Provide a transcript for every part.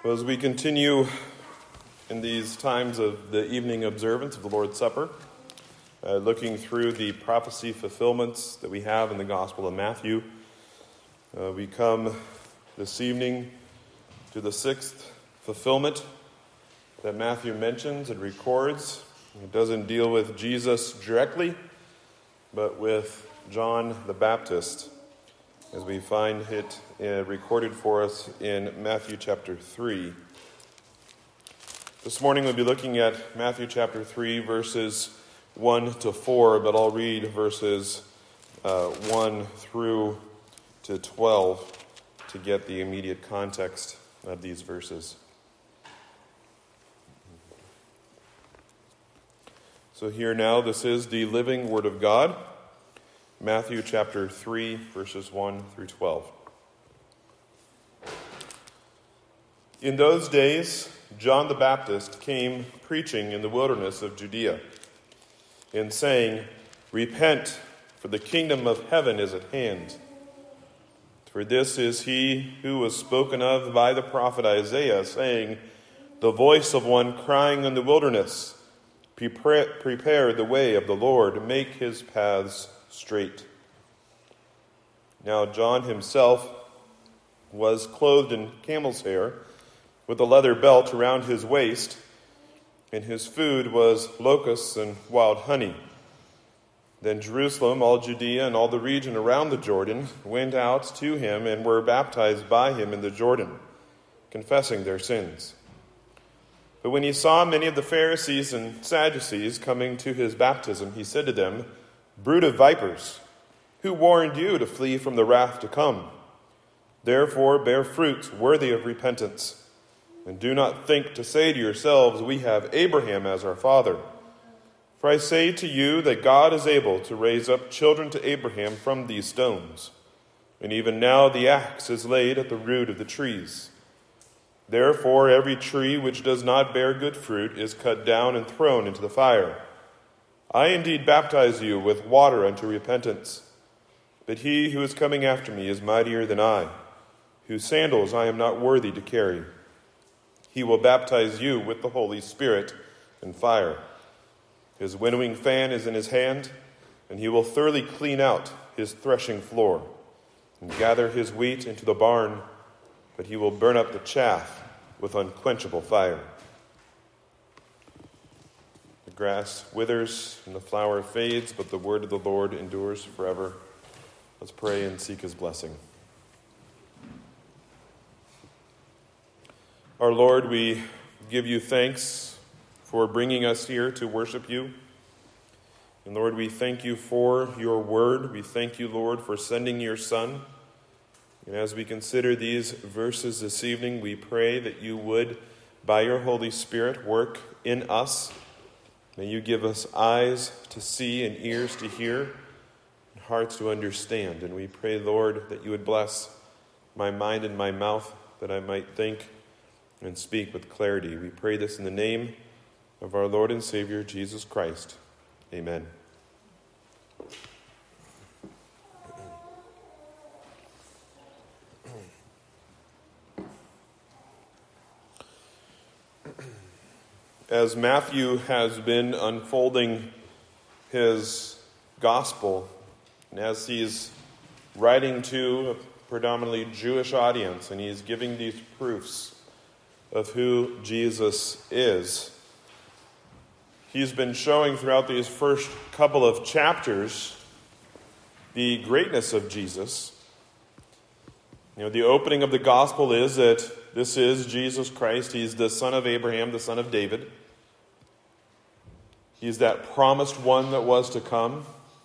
Well, as we continue in these times of the evening observance of the Lord's Supper, looking through the prophecy fulfillments that we have in the Gospel of Matthew, we come this evening to the sixth fulfillment that Matthew mentions and records. It doesn't deal with Jesus directly, but with John the Baptist, as we find it recorded for us in Matthew chapter 3. This morning we'll be looking at Matthew chapter 3, verses 1 to 4, but I'll read verses 1 through to 12 to get the immediate context of these verses. So here now, this is the living Word of God. Matthew chapter 3, verses 1 through 12. In those days, John the Baptist came preaching in the wilderness of Judea, and saying, "Repent, for the kingdom of heaven is at hand. For this is he who was spoken of by the prophet Isaiah, saying, the voice of one crying in the wilderness, prepare the way of the Lord, make his paths straight." Now John himself was clothed in camel's hair, with a leather belt around his waist, and his food was locusts and wild honey. Then Jerusalem, all Judea, and all the region around the Jordan went out to him and were baptized by him in the Jordan, confessing their sins. But when he saw many of the Pharisees and Sadducees coming to his baptism, he said to them, "Brood of vipers, who warned you to flee from the wrath to come? Therefore bear fruits worthy of repentance, and do not think to say to yourselves, 'We have Abraham as our father.' For I say to you that God is able to raise up children to Abraham from these stones. And even now the axe is laid at the root of the trees. Therefore every tree which does not bear good fruit is cut down and thrown into the fire. I indeed baptize you with water unto repentance, but he who is coming after me is mightier than I, whose sandals I am not worthy to carry. He will baptize you with the Holy Spirit and fire. His winnowing fan is in his hand, and he will thoroughly clean out his threshing floor and gather his wheat into the barn, but he will burn up the chaff with unquenchable fire." The grass withers and the flower fades, but the word of the Lord endures forever. Let's pray and seek his blessing. Our Lord, we give you thanks for bringing us here to worship you. And Lord, we thank you for your word. We thank you, Lord, for sending your Son. And as we consider these verses this evening, we pray that you would, by your Holy Spirit, work in us. May you give us eyes to see and ears to hear, and hearts to understand. And we pray, Lord, that you would bless my mind and my mouth, that I might think and speak with clarity. We pray this in the name of our Lord and Savior, Jesus Christ. Amen. As Matthew has been unfolding his gospel, and as he's writing to a predominantly Jewish audience, and he's giving these proofs of who Jesus is, he's been showing throughout these first couple of chapters the greatness of Jesus. The opening of the gospel is that this is Jesus Christ. He's the son of Abraham, the son of David. He's that promised one that was to come.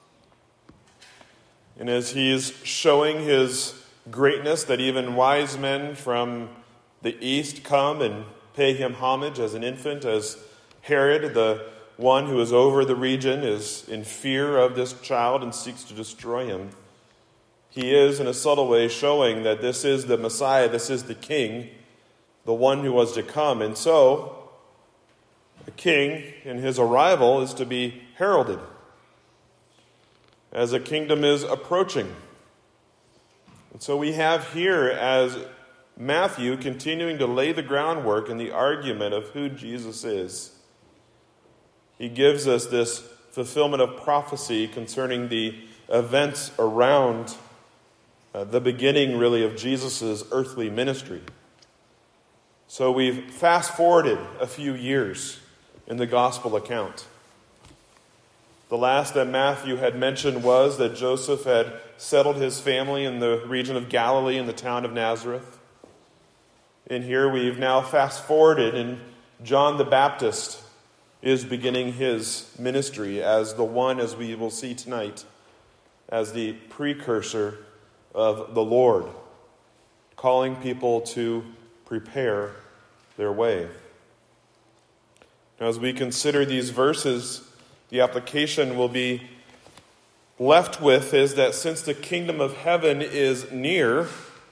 And as he's showing his greatness, that even wise men from the east come and pay him homage as an infant, as Herod, the one who is over the region, is in fear of this child and seeks to destroy him. He is, in a subtle way, showing that this is the Messiah, this is the King, the one who was to come. And so, the King, in his arrival, is to be heralded as a kingdom is approaching. And so we have here, as Matthew continuing to lay the groundwork in the argument of who Jesus is. He gives us this fulfillment of prophecy concerning the events around the beginning, really, of Jesus' earthly ministry. So we've fast-forwarded a few years in the gospel account. The last that Matthew had mentioned was that Joseph had settled his family in the region of Galilee in the town of Nazareth. And here we've now fast-forwarded, and John the Baptist is beginning his ministry as the one, as we will see tonight, as the precursor of the Lord, calling people to prepare their way. Now, as we consider these verses, the application we'll be left with is that since the kingdom of heaven is near,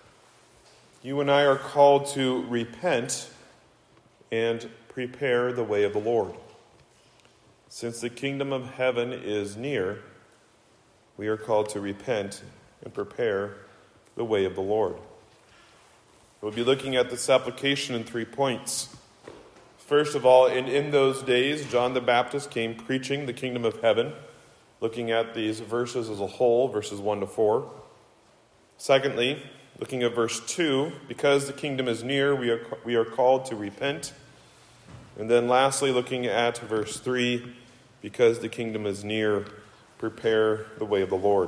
you and I are called to repent and prepare the way of the Lord. Since the kingdom of heaven is near, we are called to repent and prepare the way of the Lord. We'll be looking at this application in 3 points. First of all, in those days, John the Baptist came preaching the kingdom of heaven, looking at these verses as a whole, verses 1 to 4. Secondly, looking at verse 2, because the kingdom is near, we are called to repent. And then lastly, looking at verse 3, because the kingdom is near, prepare the way of the Lord.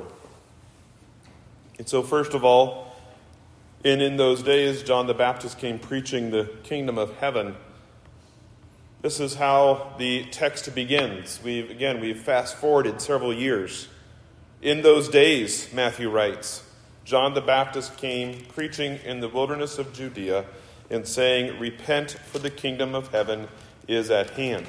And so first of all, in those days, John the Baptist came preaching the kingdom of heaven. This is how the text begins. We've fast-forwarded several years. In those days, Matthew writes, John the Baptist came preaching in the wilderness of Judea and saying, repent, for the kingdom of heaven is at hand.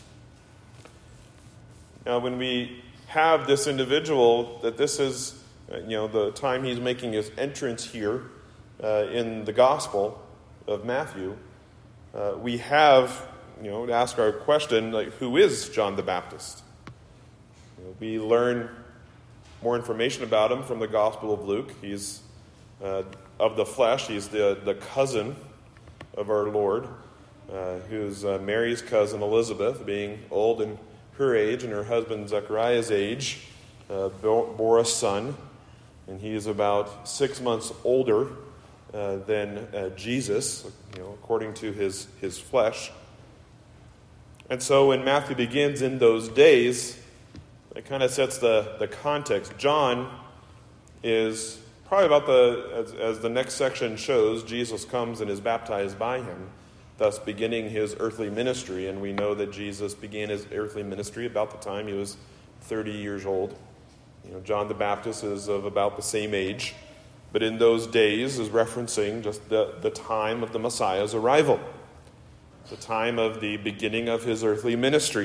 Now, when we have this individual, that this is the time he's making his entrance here in the Gospel of Matthew, we have to ask our question, who is John the Baptist? We learn more information about him from the Gospel of Luke. He's of the flesh. He's the cousin of our Lord, who's Mary's cousin Elizabeth, being old in her age and her husband Zechariah's age, bore a son, and he is about 6 months older than Jesus, according to his flesh. And so when Matthew begins in those days, it kind of sets the context. John is probably about as the next section shows, Jesus comes and is baptized by him, thus beginning his earthly ministry. And we know that Jesus began his earthly ministry about the time he was 30 years old. John the Baptist is of about the same age, but in those days is referencing just the time of the Messiah's arrival, the time of the beginning of his earthly ministry.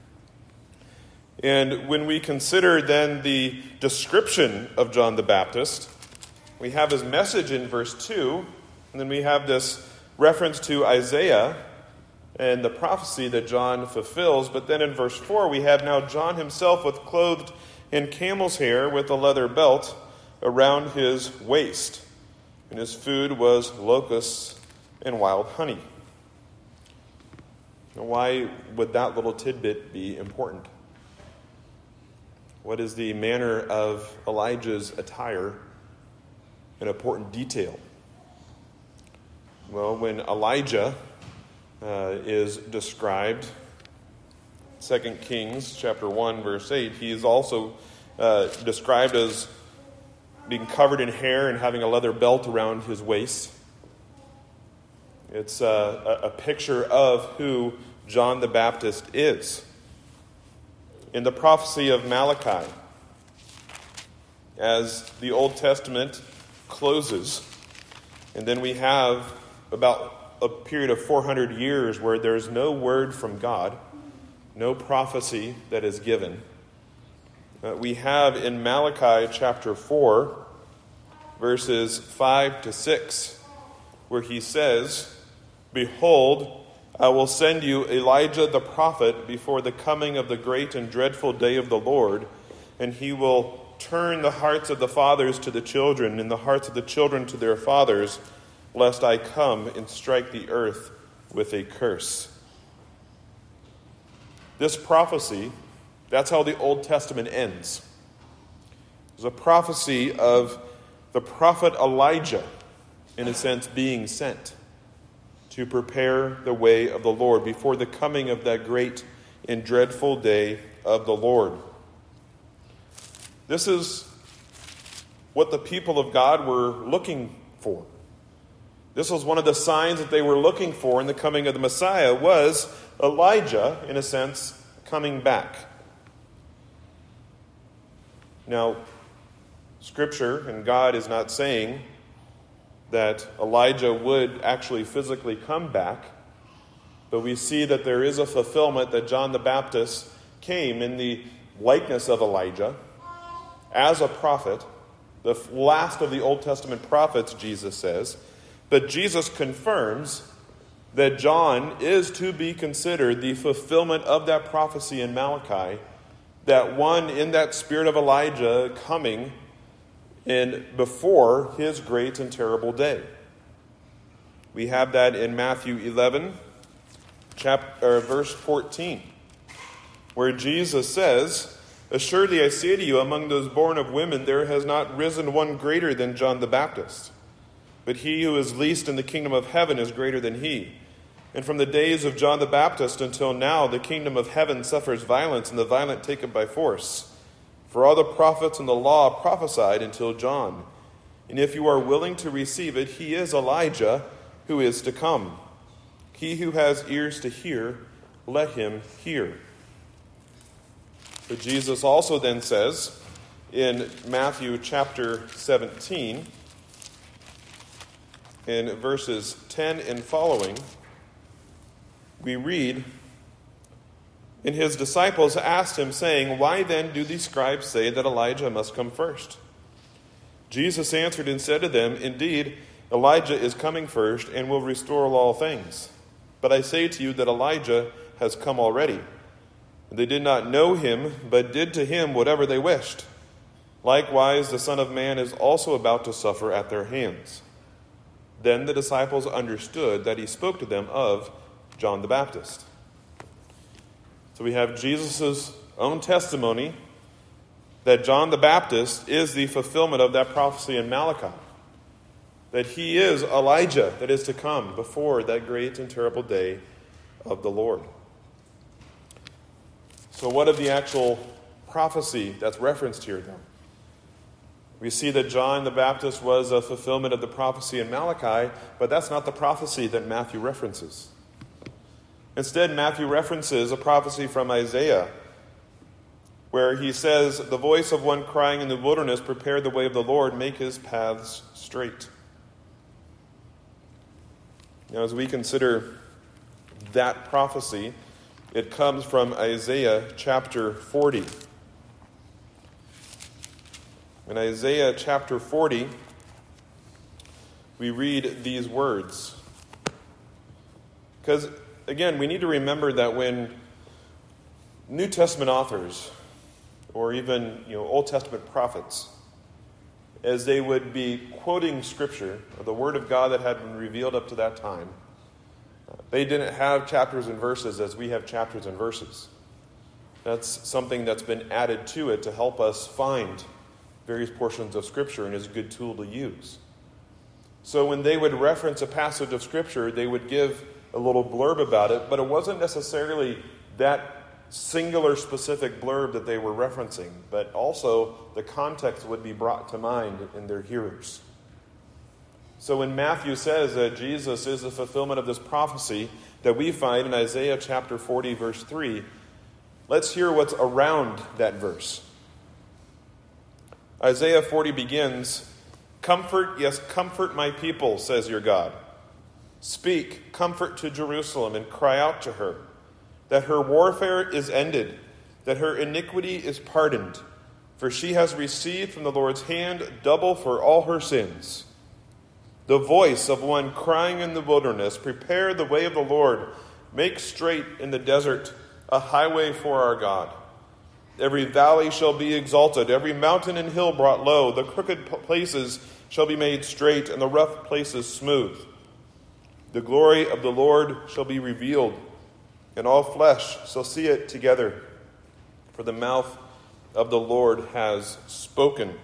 And when we consider then the description of John the Baptist, we have his message in verse 2, and then we have this reference to Isaiah and the prophecy that John fulfills. But then in verse 4, we have now John himself clothed in camel's hair with a leather belt around his waist, and his food was locusts and wild honey. Now, why would that little tidbit be important? What is the manner of Elijah's attire an important detail? Well, when Elijah is described, 2 Kings chapter 1, verse 8, he is also described as being covered in hair and having a leather belt around his waist. It's a picture of who John the Baptist is. In the prophecy of Malachi, as the Old Testament closes, and then we have about a period of 400 years where there's no word from God, no prophecy that is given. We have in Malachi chapter 4, verses 5 to 6, where he says, behold, I will send you Elijah the prophet before the coming of the great and dreadful day of the Lord, and he will turn the hearts of the fathers to the children, and the hearts of the children to their fathers, lest I come and strike the earth with a curse." This prophecy, that's how the Old Testament ends. It's a prophecy of the prophet Elijah, in a sense, being sent to prepare the way of the Lord before the coming of that great and dreadful day of the Lord. This is what the people of God were looking for. This was one of the signs that they were looking for in the coming of the Messiah, was Elijah, in a sense, coming back. Now, Scripture and God is not saying that Elijah would actually physically come back, but we see that there is a fulfillment that John the Baptist came in the likeness of Elijah as a prophet, the last of the Old Testament prophets, Jesus says. But Jesus confirms that John is to be considered the fulfillment of that prophecy in Malachi, that one in that spirit of Elijah coming in before his great and terrible day. We have that in Matthew 11, verse 14, where Jesus says, "Assuredly I say to you, among those born of women there has not risen one greater than John the Baptist. But he who is least in the kingdom of heaven is greater than he. And from the days of John the Baptist until now, the kingdom of heaven suffers violence, and the violent take it by force. For all the prophets and the law prophesied until John. And if you are willing to receive it, he is Elijah who is to come. He who has ears to hear, let him hear." But Jesus also then says in Matthew chapter 17, in verses 10 and following, we read, "And his disciples asked him, saying, 'Why then do these scribes say that Elijah must come first?' Jesus answered and said to them, 'Indeed, Elijah is coming first and will restore all things. But I say to you that Elijah has come already. And they did not know him, but did to him whatever they wished. Likewise, the Son of Man is also about to suffer at their hands.' Then the disciples understood that he spoke to them of John the Baptist." So we have Jesus' own testimony that John the Baptist is the fulfillment of that prophecy in Malachi, that he is Elijah that is to come before that great and terrible day of the Lord. So what of the actual prophecy that's referenced here, though? We see that John the Baptist was a fulfillment of the prophecy in Malachi, but that's not the prophecy that Matthew references. Instead, Matthew references a prophecy from Isaiah, where he says, "The voice of one crying in the wilderness, prepare the way of the Lord, make his paths straight." Now, as we consider that prophecy, it comes from Isaiah chapter 40. In Isaiah chapter 40, we read these words. Because, again, we need to remember that when New Testament authors, or even Old Testament prophets, as they would be quoting Scripture, or the Word of God that had been revealed up to that time, they didn't have chapters and verses as we have chapters and verses. That's something that's been added to it to help us find various portions of Scripture, and is a good tool to use. So when they would reference a passage of Scripture, they would give a little blurb about it, but it wasn't necessarily that singular specific blurb that they were referencing, but also the context would be brought to mind in their hearers. So when Matthew says that Jesus is the fulfillment of this prophecy that we find in Isaiah chapter 40, verse 3, let's hear what's around that verse. Isaiah 40 begins, "Comfort, yes, comfort my people, says your God. Speak comfort to Jerusalem and cry out to her, that her warfare is ended, that her iniquity is pardoned, for she has received from the Lord's hand double for all her sins. The voice of one crying in the wilderness, prepare the way of the Lord, make straight in the desert a highway for our God. Every valley shall be exalted, every mountain and hill brought low, the crooked places shall be made straight, and the rough places smooth. The glory of the Lord shall be revealed, and all flesh shall see it together. For the mouth of the Lord has spoken.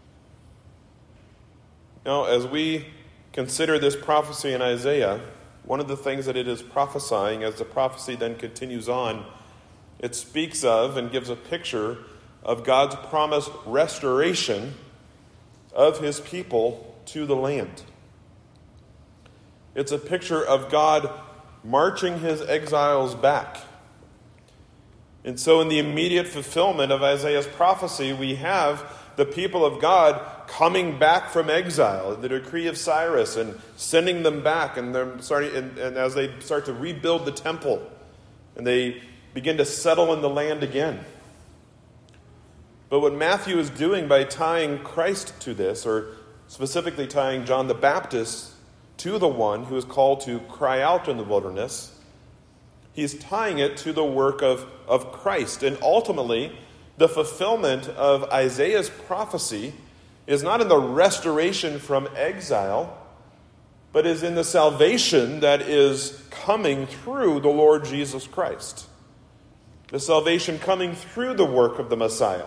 Now, as we consider this prophecy in Isaiah, one of the things that it is prophesying, as the prophecy then continues on, it speaks of and gives a picture of God's promised restoration of his people to the land. It's a picture of God marching his exiles back. And so in the immediate fulfillment of Isaiah's prophecy, we have the people of God coming back from exile, the decree of Cyrus, and sending them back, and as they start to rebuild the temple, and they begin to settle in the land again. But what Matthew is doing by tying Christ to this, or specifically tying John the Baptist to the one who is called to cry out in the wilderness, he's tying it to the work of Christ. And ultimately, the fulfillment of Isaiah's prophecy is not in the restoration from exile, but is in the salvation that is coming through the Lord Jesus Christ. The salvation coming through the work of the Messiah.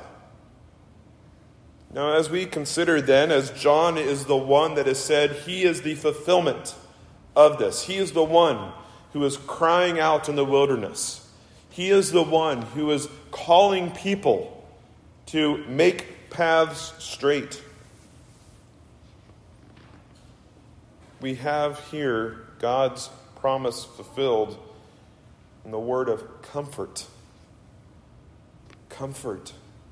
Now, as we consider then, as John is the one that is said, he is the fulfillment of this. He is the one who is crying out in the wilderness. He is the one who is calling people to make paths straight. We have here God's promise fulfilled in the word of comfort. Comfort.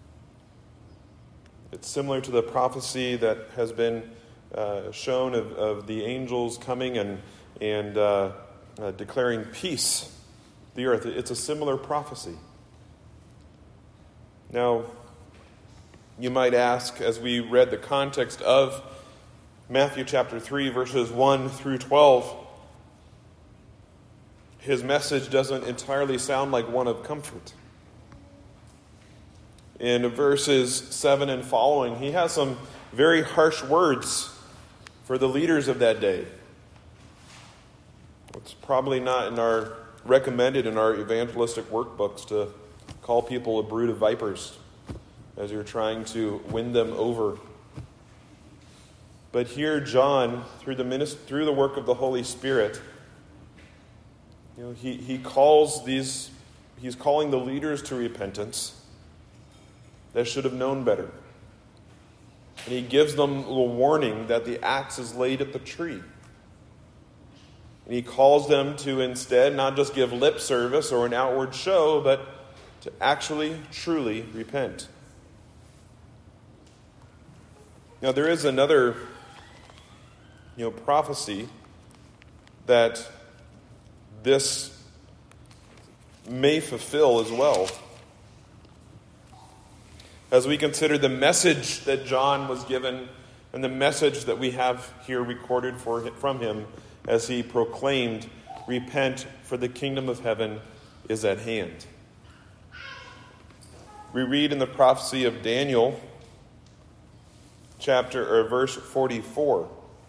It's similar to the prophecy that has been shown of the angels coming and declaring peace to the earth. It's a similar prophecy. Now, you might ask, as we read the context of Matthew chapter 3, verses 1 through 12, his message doesn't entirely sound like one of comfort. In verses 7 and following, he has some very harsh words for the leaders of that day. It's probably not recommended in our evangelistic workbooks to call people a brood of vipers as you're trying to win them over. But here John, through the work of the Holy Spirit, he's calling the leaders to repentance that should have known better. And he gives them a warning that the axe is laid at the tree. And he calls them to instead not just give lip service or an outward show, but to actually, truly repent. Now there is another prophecy that this may fulfill as well. As we consider the message that John was given and the message that we have here recorded from him as he proclaimed, "Repent, for the kingdom of heaven is at hand." We read in the prophecy of Daniel, verse 44.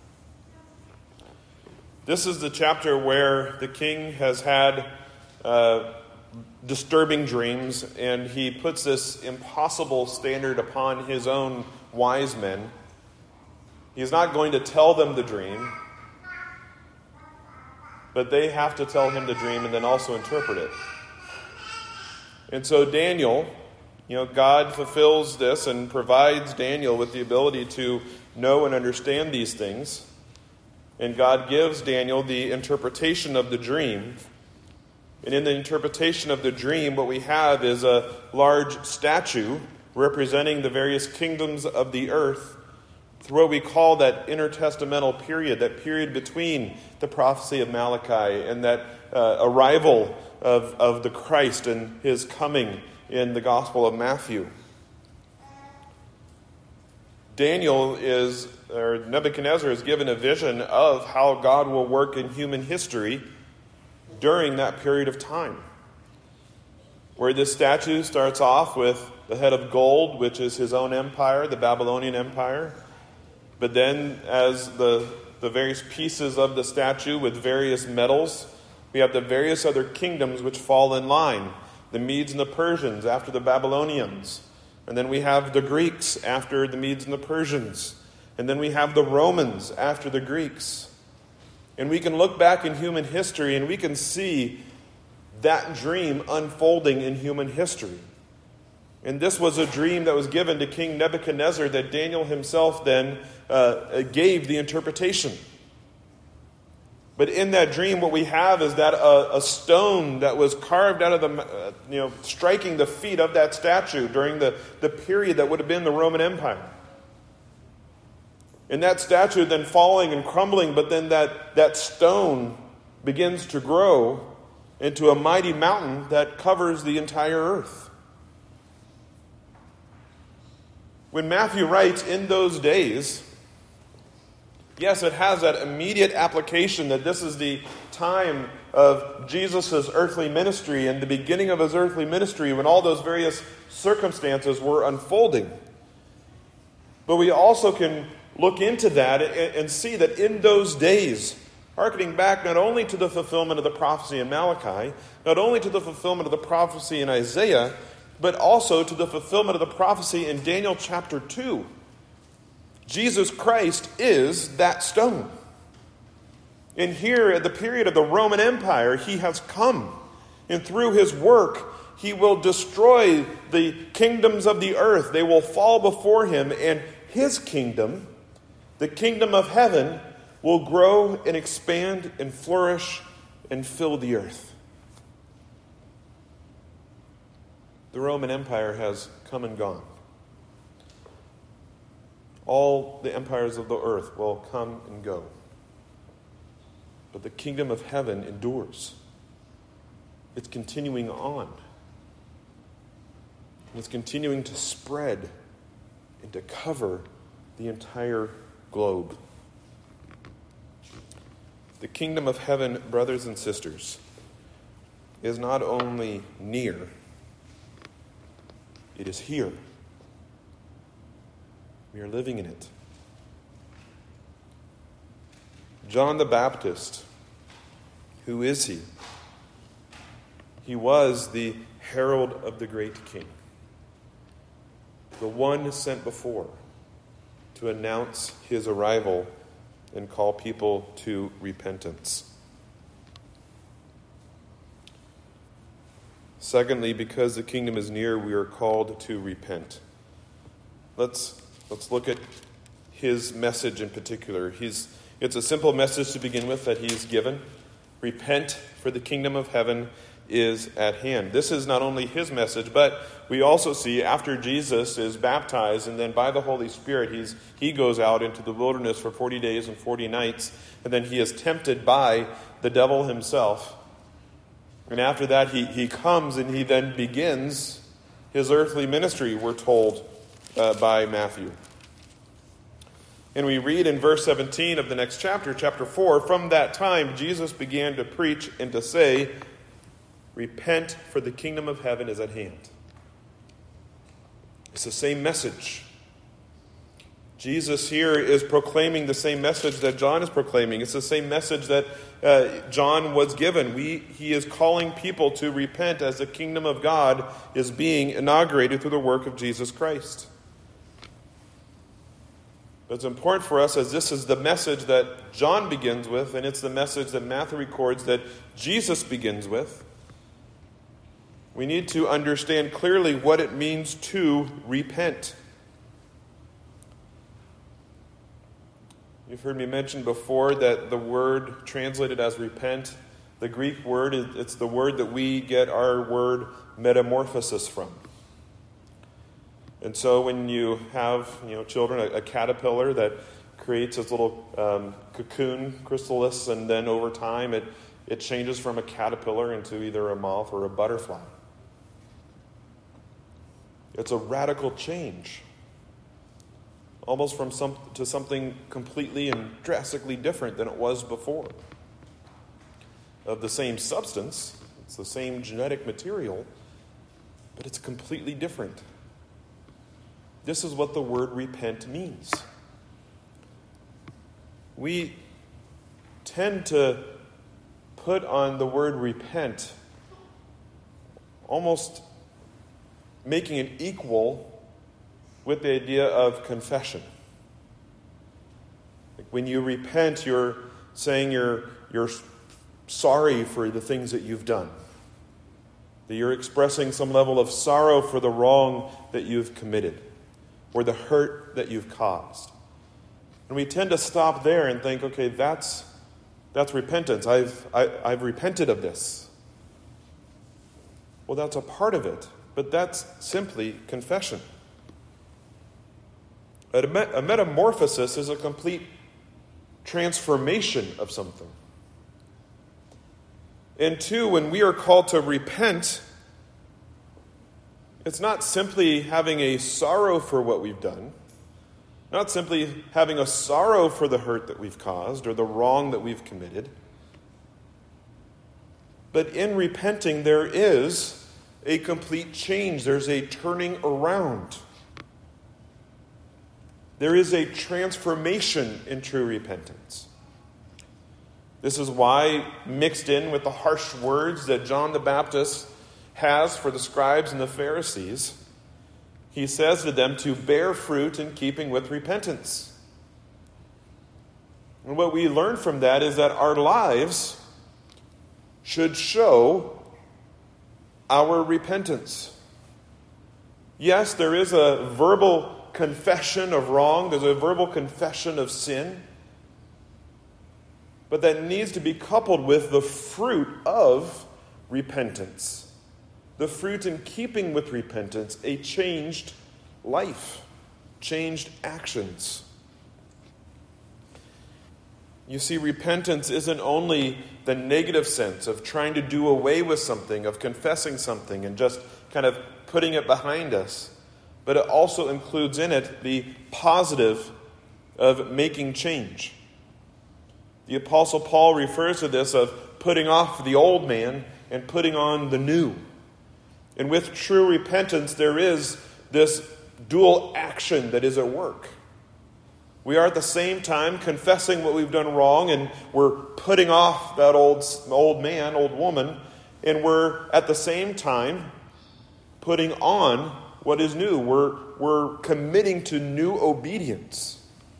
This is the chapter where the king has had disturbing dreams, and he puts this impossible standard upon his own wise men. He's not going to tell them the dream, but they have to tell him the dream and then also interpret it. And so Daniel, God fulfills this and provides Daniel with the ability to know and understand these things. And God gives Daniel the interpretation of the dream. And in the interpretation of the dream, what we have is a large statue representing the various kingdoms of the earth through what we call that intertestamental period, that period between the prophecy of Malachi and that arrival of the Christ and his coming in the Gospel of Matthew. Nebuchadnezzar is given a vision of how God will work in human history during that period of time, where this statue starts off with the head of gold, which is his own empire, the Babylonian Empire. But then as the various pieces of the statue with various metals, we have the various other kingdoms which fall in line. The Medes and the Persians after the Babylonians. And then we have the Greeks after the Medes and the Persians. And then we have the Romans after the Greeks. And we can look back in human history and we can see that dream unfolding in human history. And this was a dream that was given to King Nebuchadnezzar that Daniel himself then gave the interpretation. But in that dream, what we have is that a stone that was carved out of the, striking the feet of that statue during the period that would have been the Roman Empire. And that statue then falling and crumbling, but then that stone begins to grow into a mighty mountain that covers the entire earth. When Matthew writes, in those days, yes, it has that immediate application that this is the time of Jesus' earthly ministry and the beginning of his earthly ministry when all those various circumstances were unfolding. But we also can look into that and see that in those days, hearkening back not only to the fulfillment of the prophecy in Malachi, not only to the fulfillment of the prophecy in Isaiah, but also to the fulfillment of the prophecy in Daniel chapter 2. Jesus Christ is that stone. And here at the period of the Roman Empire, he has come. And through his work, he will destroy the kingdoms of the earth. They will fall before him, and his kingdom, the kingdom of heaven, will grow and expand and flourish and fill the earth. The Roman Empire has come and gone. All the empires of the earth will come and go. But the kingdom of heaven endures. It's continuing on. It's continuing to spread and to cover the entire globe. The kingdom of heaven, brothers and sisters, is not only near, it is here. We are living in it. John the Baptist, who is he? He was the herald of the great king, the one sent before to announce his arrival and call people to repentance. Secondly, because the kingdom is near, we are called to repent. Let's look at his message in particular. It's a simple message to begin with that he's given. Repent, for the kingdom of heaven is at hand. This is not only his message, but we also see after Jesus is baptized and then by the Holy Spirit, he goes out into the wilderness for 40 days and 40 nights, and then he is tempted by the devil himself. And after that, he comes and he then begins his earthly ministry, we're told by Matthew. And we read in verse 17 of the next chapter, chapter 4, from that time Jesus began to preach and to say, repent, for the kingdom of heaven is at hand. It's the same message. Jesus here is proclaiming the same message that John is proclaiming. It's the same message that John was given. He is calling people to repent as the kingdom of God is being inaugurated through the work of Jesus Christ. But it's important for us, as this is the message that John begins with, and it's the message that Matthew records that Jesus begins with. We need to understand clearly what it means to repent. You've heard me mention before that the word translated as repent, the Greek word, it's the word that we get our word metamorphosis from. And so when you have, children, a caterpillar that creates its little cocoon chrysalis, and then over time it changes from a caterpillar into either a moth or a butterfly. It's a radical change, almost to something completely and drastically different than it was before. Of the same substance, it's the same genetic material, but it's completely different. This is what the word repent means. we tend to put on the word repent, almost making it equal with the idea of confession. Like when you repent, you're saying you're sorry for the things that you've done. That you're expressing some level of sorrow for the wrong that you've committed or the hurt that you've caused. And we tend to stop there and think, okay, that's repentance. I've repented of this. Well, that's a part of it, but that's simply confession. A metamorphosis is a complete transformation of something. And two, when we are called to repent, it's not simply having a sorrow for what we've done, not simply having a sorrow for the hurt that we've caused or the wrong that we've committed. But in repenting, there is a complete change. There's a turning around. There is a transformation in true repentance. This is why, mixed in with the harsh words that John the Baptist has for the scribes and the Pharisees, he says to them to bear fruit in keeping with repentance. And what we learn from that is that our lives should show our repentance. Yes, there is a verbal confession of wrong, there's a verbal confession of sin, but that needs to be coupled with the fruit of repentance. The fruit in keeping with repentance, a changed life, changed actions. You see, repentance isn't only the negative sense of trying to do away with something, of confessing something and just kind of putting it behind us, but it also includes in it the positive of making change. The Apostle Paul refers to this of putting off the old man and putting on the new. And with true repentance, there is this dual action that is at work. We are at the same time confessing what we've done wrong, and we're putting off that old man, old woman, and we're at the same time putting on what is new. We're committing to new obedience.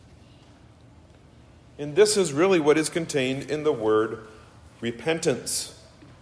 And this is really what is contained in the word repentance.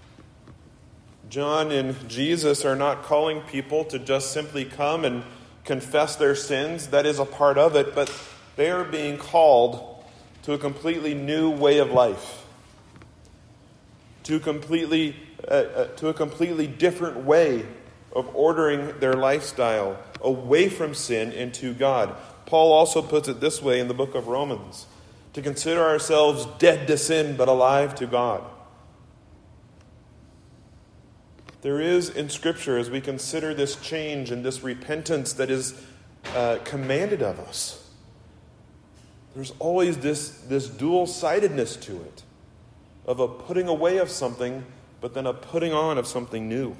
John and Jesus are not calling people to just simply come and confess their sins. That is a part of it, but they are being called to a completely new way of life, to a completely different way of ordering their lifestyle away from sin and to God. Paul also puts it this way in the book of Romans: to consider ourselves dead to sin but alive to God. There is in Scripture, as we consider this change and this repentance that is commanded of us, there's always this dual-sidedness to it, of a putting away of something, but then a putting on of something new.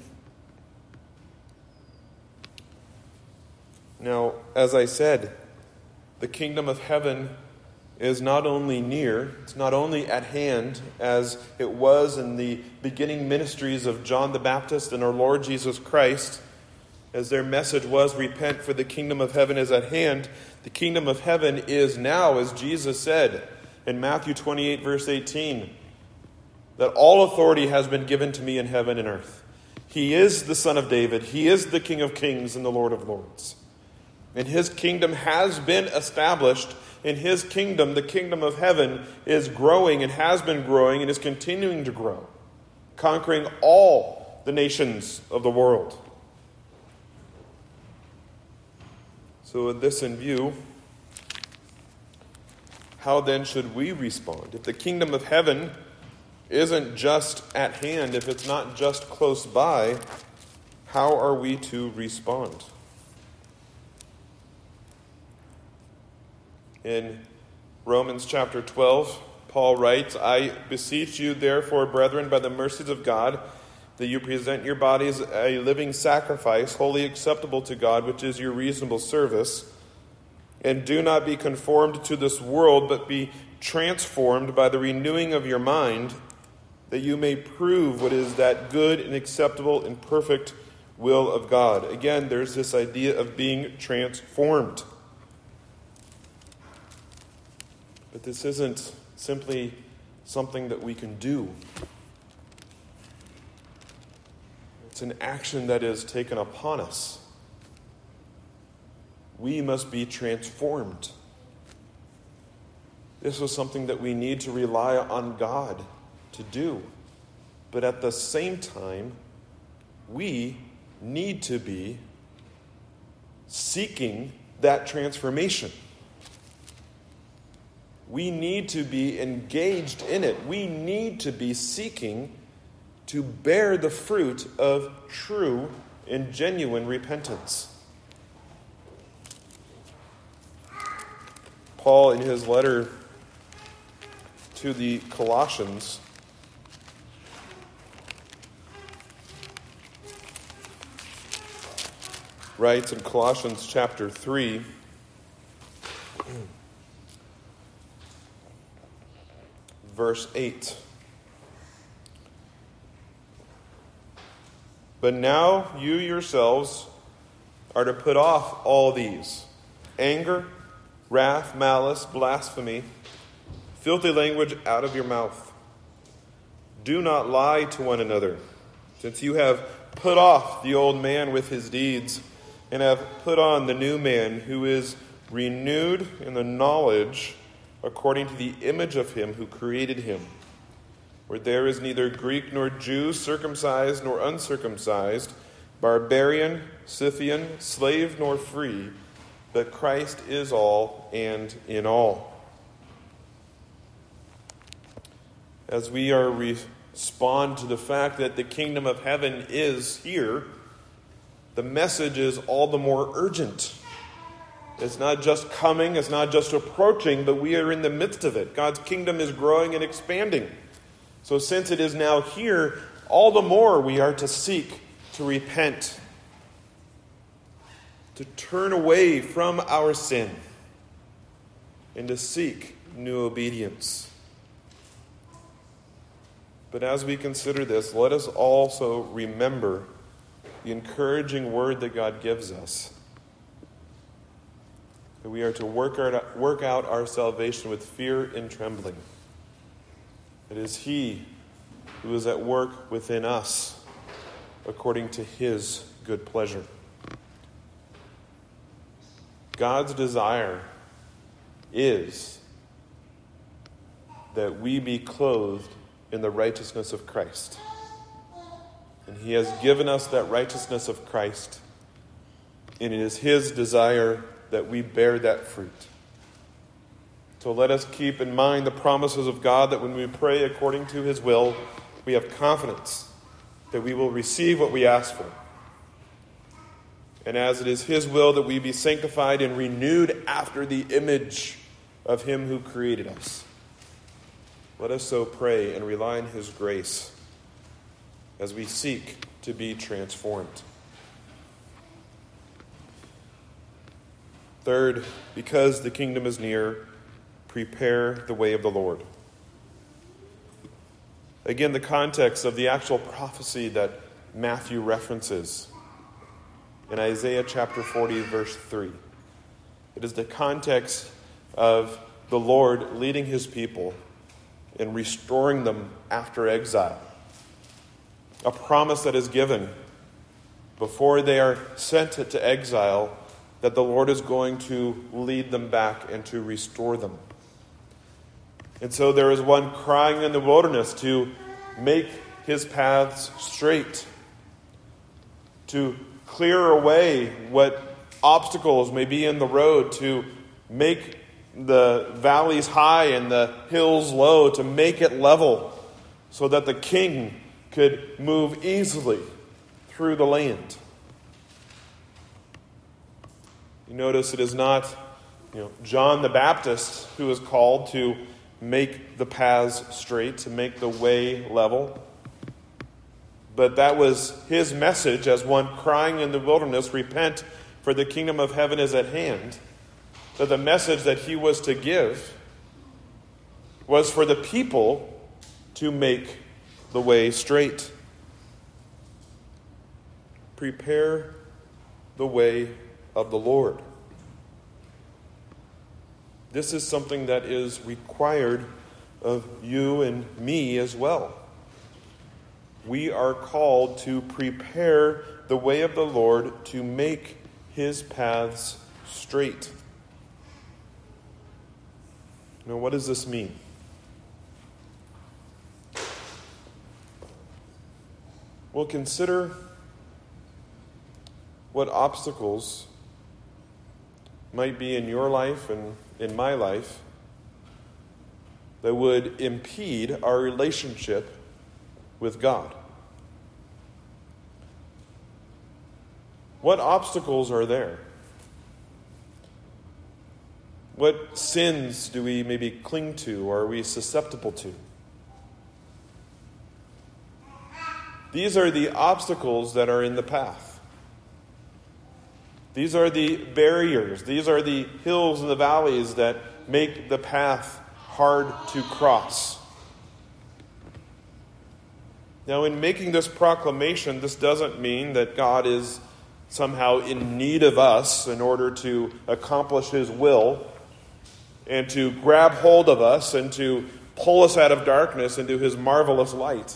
Now, as I said, the kingdom of heaven is not only near, it's not only at hand as it was in the beginning ministries of John the Baptist and our Lord Jesus Christ, as their message was, repent for the kingdom of heaven is at hand. The kingdom of heaven is now, as Jesus said in Matthew 28 verse 18, that all authority has been given to me in heaven and earth. He is the Son of David. He is the King of kings and the Lord of lords. And his kingdom has been established. In his kingdom, the kingdom of heaven is growing and has been growing and is continuing to grow, conquering all the nations of the world. So with this in view, how then should we respond? If the kingdom of heaven isn't just at hand, if it's not just close by, how are we to respond? In Romans chapter 12, Paul writes, I beseech you, therefore, brethren, by the mercies of God, that you present your bodies a living sacrifice, wholly acceptable to God, which is your reasonable service. And do not be conformed to this world, but be transformed by the renewing of your mind, that you may prove what is that good and acceptable and perfect will of God. Again, there's this idea of being transformed. But this isn't simply something that we can do. It's an action that is taken upon us. We must be transformed. This was something that we need to rely on God to do. But at the same time, we need to be seeking that transformation. We need to be engaged in it. We need to be seeking to bear the fruit of true and genuine repentance. Paul, in his letter to the Colossians, writes in Colossians chapter 3, verse 8. But now you yourselves are to put off all these: anger, wrath, malice, blasphemy, filthy language out of your mouth. Do not lie to one another, since you have put off the old man with his deeds, and have put on the new man, who is renewed in the knowledge according to the image of him who created him. Where there is neither Greek nor Jew, circumcised nor uncircumcised, barbarian, Scythian, slave nor free, but Christ is all and in all. As we respond to the fact that the kingdom of heaven is here, the message is all the more urgent. It's not just coming, it's not just approaching, but we are in the midst of it. God's kingdom is growing and expanding. So since it is now here, all the more we are to seek to repent, to turn away from our sin, and to seek new obedience. But as we consider this, let us also remember the encouraging word that God gives us, that we are to work out our salvation with fear and trembling. It is He who is at work within us according to His good pleasure. God's desire is that we be clothed in the righteousness of Christ. And He has given us that righteousness of Christ, and it is His desire that we bear that fruit. So let us keep in mind the promises of God, that when we pray according to His will, we have confidence that we will receive what we ask for. And as it is His will that we be sanctified and renewed after the image of Him who created us, let us so pray and rely on His grace as we seek to be transformed. Third, because the kingdom is near, prepare the way of the Lord. Again, the context of the actual prophecy that Matthew references in Isaiah chapter 40, verse 3. It is the context of the Lord leading His people and restoring them after exile. A promise that is given before they are sent to exile, that the Lord is going to lead them back and to restore them. And so there is one crying in the wilderness to make His paths straight, to clear away what obstacles may be in the road, to make the valleys high and the hills low, to make it level so that the king could move easily through the land. You notice it is not John the Baptist who is called to make the paths straight, to make the way level. But that was his message as one crying in the wilderness, repent, for the kingdom of heaven is at hand. That the message that he was to give was for the people to make the way straight. Prepare the way of the Lord. This is something that is required of you and me as well. We are called to prepare the way of the Lord, to make his paths straight. Now, what does this mean? Well, consider what obstacles might be in your life and in my life that would impede our relationship with God. What obstacles are there? What sins do we maybe cling to or are we susceptible to? These are the obstacles that are in the path. These are the barriers. These are the hills and the valleys that make the path hard to cross. Now, in making this proclamation, this doesn't mean that God is somehow in need of us in order to accomplish his will and to grab hold of us and to pull us out of darkness into his marvelous light.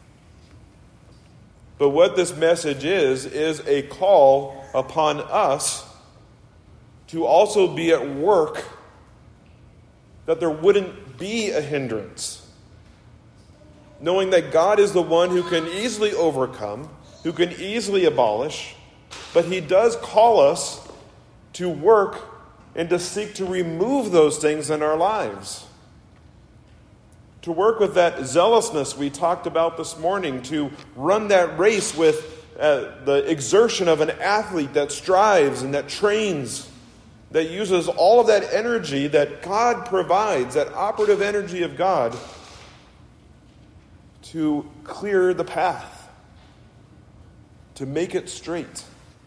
But what this message is a call upon us to also be at work that there wouldn't be a hindrance. Knowing that God is the one who can easily overcome, who can easily abolish, but he does call us to work and to seek to remove those things in our lives. To work with that zealousness we talked about this morning, to run that race with the exertion of an athlete that strives and that trains, that uses all of that energy that God provides, that operative energy of God, to clear the path, to make it straight.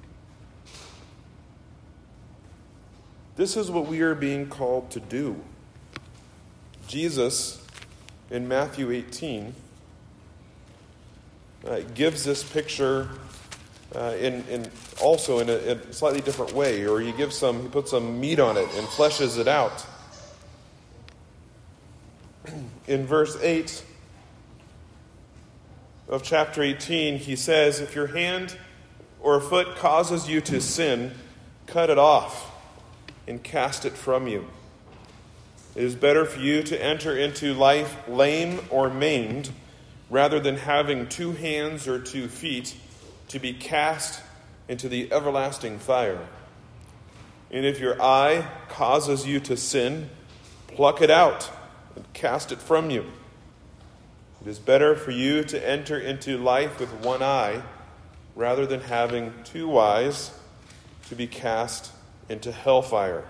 This is what we are being called to do. Jesus, in Matthew 18, gives this picture also in a slightly different way, or he puts some meat on it and fleshes it out. In verse 8 of chapter 18, he says, "If your hand or foot causes you to sin, cut it off and cast it from you. It is better for you to enter into life lame or maimed, rather than having 2 hands or 2 feet to be cast into the everlasting fire. And if your eye causes you to sin, pluck it out and cast it from you. It is better for you to enter into life with 1 eye, rather than having 2 eyes to be cast into hellfire."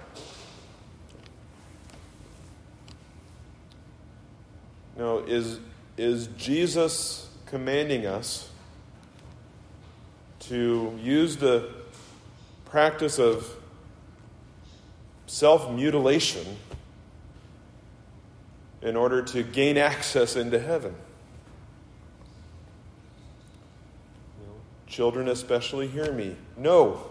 Now, is Jesus commanding us to use the practice of self-mutilation in order to gain access into heaven? Children especially, hear me. No.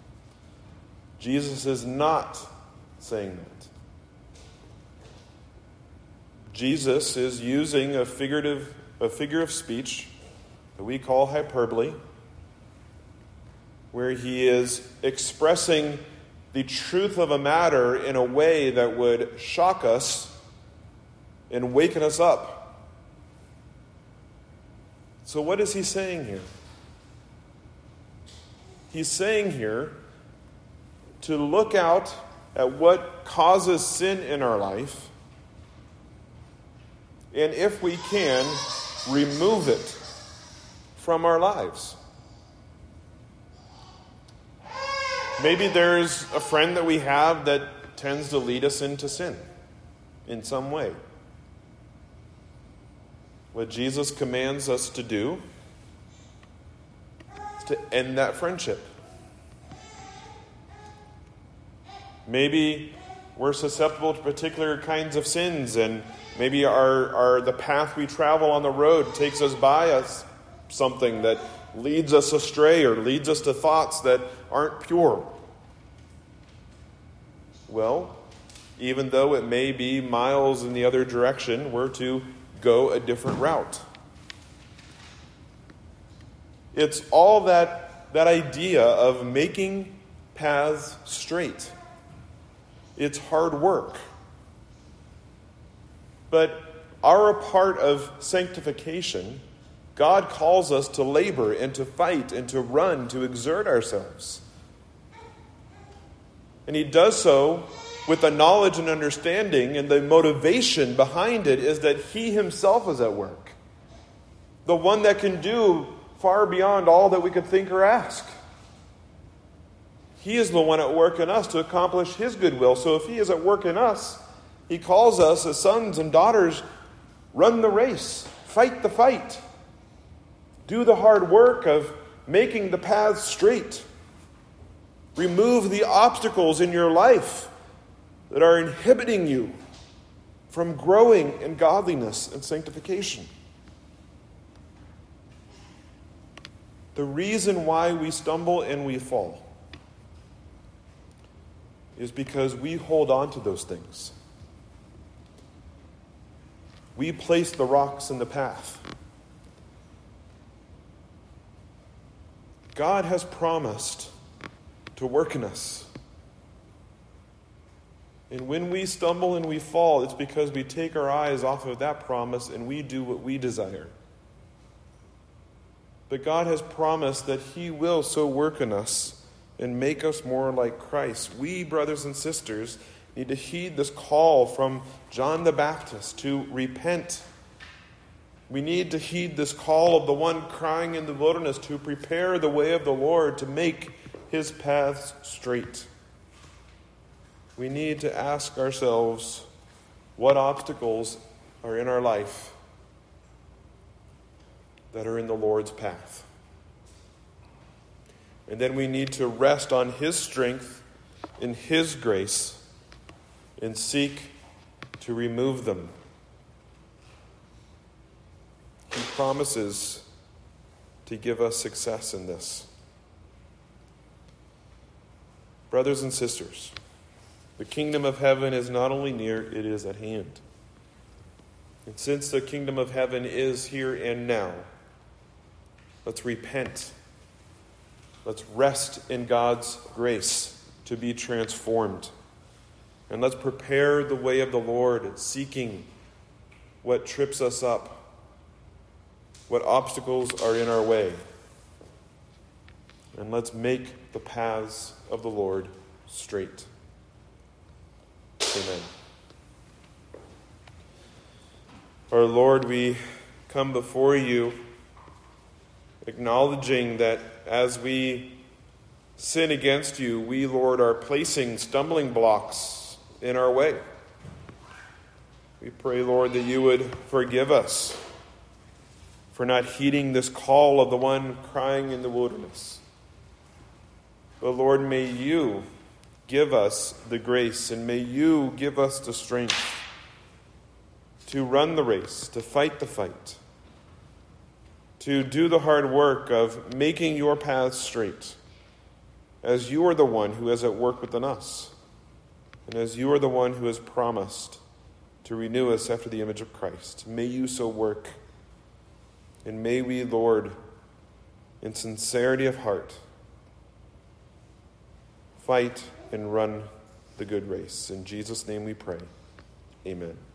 Jesus is not saying that. Jesus is using a figure of speech that we call hyperbole, where he is expressing the truth of a matter in a way that would shock us and waken us up. So what is he saying here? He's saying here to look out at what causes sin in our life, and if we can, remove it from our lives. Maybe there's a friend that we have that tends to lead us into sin in some way. What Jesus commands us to do is to end that friendship. Maybe we're susceptible to particular kinds of sins, and maybe the path we travel on the road takes us by us something that leads us astray or leads us to thoughts that aren't pure. Well, even though it may be miles in the other direction, we're to go a different route. It's all that idea of making paths straight. It's hard work. But our part of sanctification, God calls us to labor and to fight and to run, to exert ourselves. And he does so with the knowledge and understanding, and the motivation behind it is that he himself is at work. The one that can do far beyond all that we could think or ask. He is the one at work in us to accomplish his good will. So if he is at work in us, he calls us as sons and daughters, run the race, fight the fight. Do the hard work of making the paths straight. Remove the obstacles in your life that are inhibiting you from growing in godliness and sanctification. The reason why we stumble and we fall is because we hold on to those things. We place the rocks in the path. God has promised to work in us. And when we stumble and we fall, it's because we take our eyes off of that promise and we do what we desire. But God has promised that he will so work in us and make us more like Christ. We, brothers and sisters, need to heed this call from John the Baptist to repent. We need to heed this call of the one crying in the wilderness to prepare the way of the Lord, to make his paths straight. We need to ask ourselves what obstacles are in our life that are in the Lord's path. And then we need to rest on his strength and his grace and seek to remove them. He promises to give us success in this. Brothers and sisters, the kingdom of heaven is not only near, it is at hand. And since the kingdom of heaven is here and now, let's repent. Let's rest in God's grace to be transformed. And let's prepare the way of the Lord, seeking what trips us up, what obstacles are in our way. And let's make the paths of the Lord straight. Amen. Our Lord, we come before you acknowledging that as we sin against you, we, Lord, are placing stumbling blocks in our way. We pray, Lord, that you would forgive us for not heeding this call of the one crying in the wilderness. But Lord, may you give us the grace and may you give us the strength to run the race, to fight the fight, to do the hard work of making your paths straight, as you are the one who is at work within us, and as you are the one who has promised to renew us after the image of Christ. May you so work, and may we, Lord, in sincerity of heart, fight and run the good race. In Jesus' name we pray. Amen.